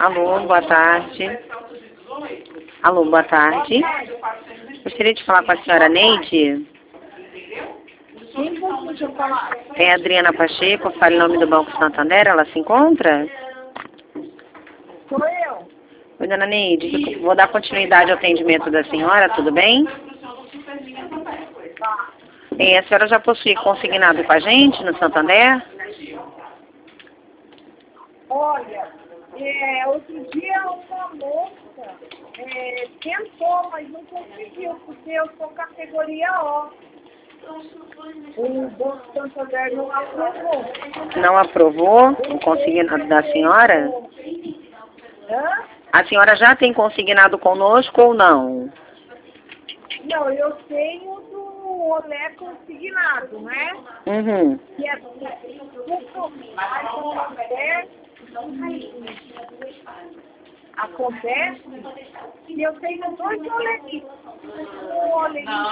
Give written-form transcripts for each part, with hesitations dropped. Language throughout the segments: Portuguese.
Alô, boa tarde. Alô, boa tarde. Gostaria de falar com a senhora Neide. É a Adriana Pacheco, fala em nome do Banco Santander, ela se encontra? Sou eu. Oi, dona Neide, vou dar continuidade ao atendimento da senhora, tudo bem? A senhora já possui consignado com a gente no Santander? Olha, outro dia uma moça tentou, mas não conseguiu, porque eu sou categoria O. O Banco Santander não aprovou. Não aprovou o consignado da senhora? Hã? A senhora já tem consignado conosco ou não? Não, eu tenho do Olé consignado, né? Uhum. Que é acontece que eu tenho dois olerinhos. Um olerinho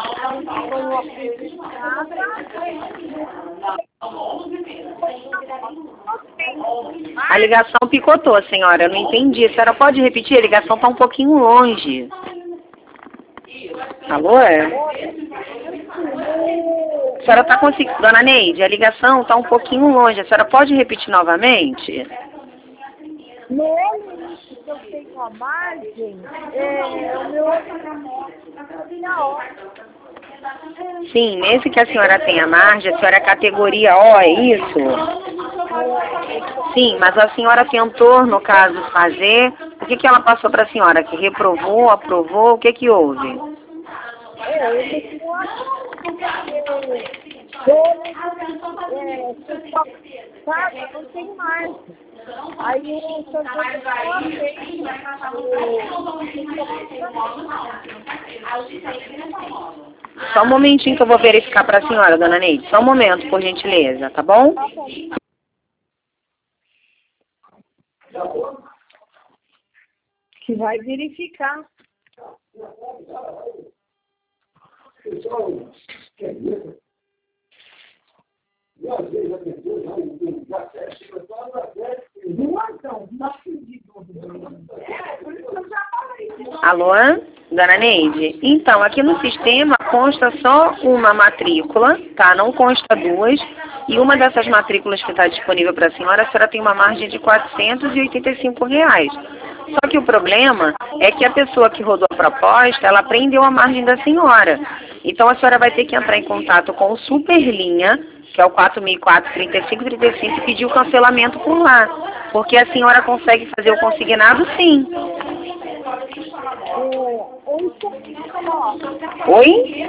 A ligação picotou, senhora. Eu não entendi. A senhora pode repetir? A ligação está um pouquinho longe. Alô? A senhora está conseguindo... Dona Neide, a ligação está um pouquinho longe. A senhora pode repetir novamente? no olerinho que eu tenho a margem, o meu Sim, nesse que a senhora tem a margem, a senhora é categoria O, é isso? Sim, mas a senhora tentou, no caso, fazer... O que ela passou para a senhora? Que reprovou, aprovou? O que houve? Não tem mais. Aí o Santander Só um momentinho que eu vou verificar para a senhora, dona Neide. Só um momento, por gentileza, tá bom? Que vai verificar. Alô, dona Neide? Então, aqui no sistema consta só uma matrícula, tá? Não consta duas. E uma dessas matrículas que está disponível para a senhora tem uma margem de R$ 485. Só que o problema é que a pessoa que rodou a proposta, ela prendeu a margem da senhora. Então, a senhora vai ter que entrar em contato com o Superlinha, que é o 4004-3535, e pedir o cancelamento por lá. Porque a senhora consegue fazer o consignado, sim. Oi?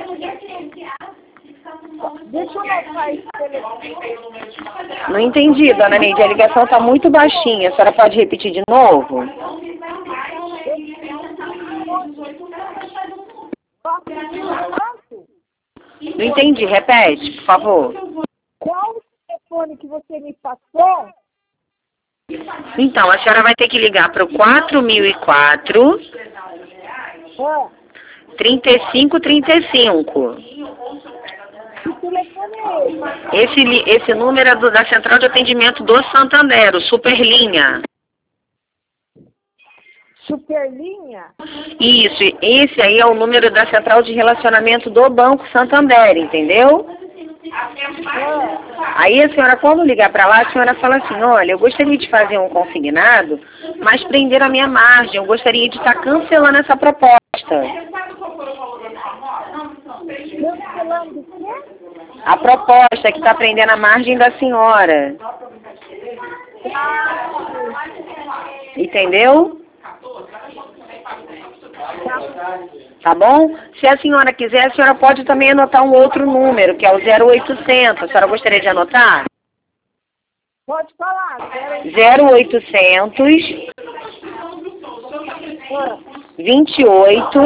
Deixa eu anotar esse telefone. Não entendi, dona Neide. A ligação está muito baixinha. A senhora pode repetir de novo? Não entendi. Repete, por favor. Qual o telefone que você me passou? Então, a senhora vai ter que ligar para o 4004 3535. Que telefone é esse? Esse número é da Central de Atendimento do Santander, o Superlinha. Superlinha? Isso, esse aí é o número da Central de Relacionamento do Banco Santander, entendeu? Aí a senhora, quando ligar para lá, a senhora fala assim, olha, eu gostaria de fazer um consignado, mas prender a minha margem, eu gostaria de estar cancelando essa proposta. Cancelando o quê? A proposta que está prendendo a margem da senhora. Entendeu? Tá bom? Se a senhora quiser, a senhora pode também anotar um outro número, que é o 0800. A senhora gostaria de anotar? Pode falar. 0800 28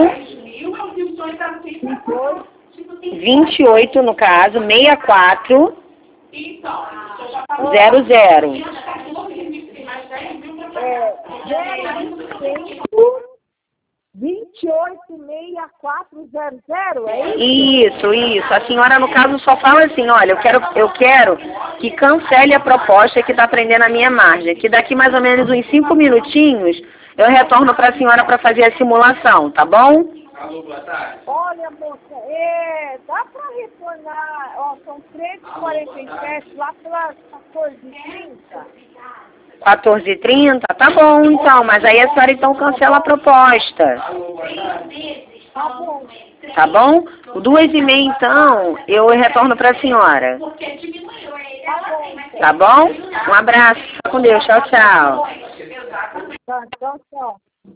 28, no caso, 64 00. 0, 20 286-400, é isso? Isso. A senhora, no caso, só fala assim, olha, eu quero que cancele a proposta que está prendendo a minha margem, que daqui mais ou menos uns 5 minutinhos eu retorno para a senhora para fazer a simulação, tá bom? Olha, moça, dá para retornar, ó, são 13h47, lá pelas 14h30. 14h30? Tá bom, então, mas aí a senhora então cancela a proposta. Tá bom. Tá bom? 2h30, então, eu retorno para a senhora. Tá bom? Um abraço. Fica com Deus. Tchau, tchau. Tá, tchau, tchau.